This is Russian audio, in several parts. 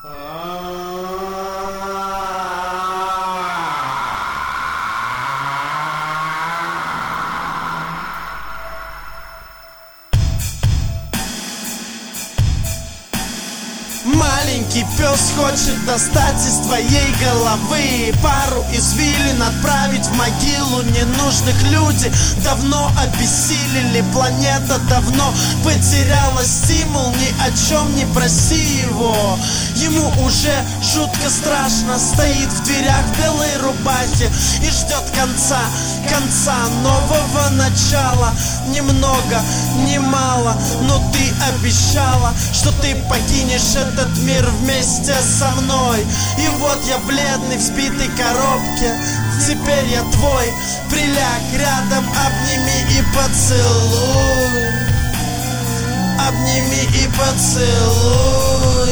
Маленький пес хочет достать из твоей головы пару извилин, отправить в могилу ненужных. Люди давно обессилели, планета давно потеряла стимул. Ни о чем не проси его, ему уже жутко страшно. Стоит в дверях в белой рубахе и ждет конца нового начала. Немного, не мало, но ты обещала, что ты покинешь этот мир вместе со мной. И вот я бледный в сбитой коробке, теперь я твой. Приляг рядом, обними и поцелуй. Обними и поцелуй.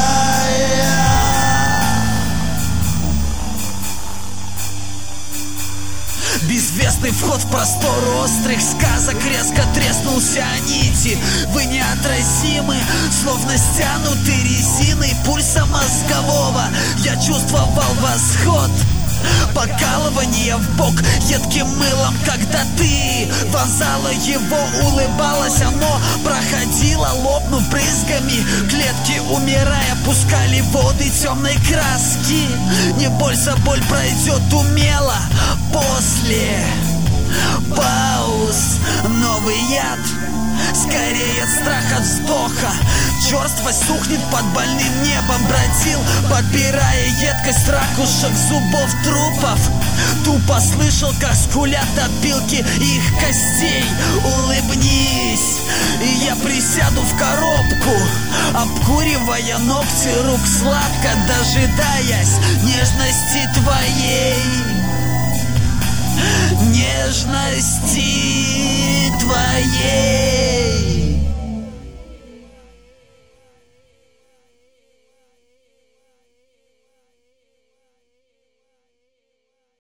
Безвестный вход в простор острых сказок. Резко треснулся о нити. Вы неотразимы, словно стянуты резиной пульса мозгового. Я чувствовал восход, покалывание в бок едким мылом. Когда ты вонзала его, улыбалась, оно проходило, лопнув брызгами. Клетки, умирая, пускали воды темной краски. Не бойся, боль пройдет умело. После пауз новый яд, скорее от страха вздоха. Черствость сухнет под больным небом. Бродил, подбирая едкость ракушек зубов трупов. Тупо слышал, как скулят опилки их костей. Улыбнись, и я присяду в коробку, обкуривая ногти рук, сладко дожидаясь нежности твоей. Нежности.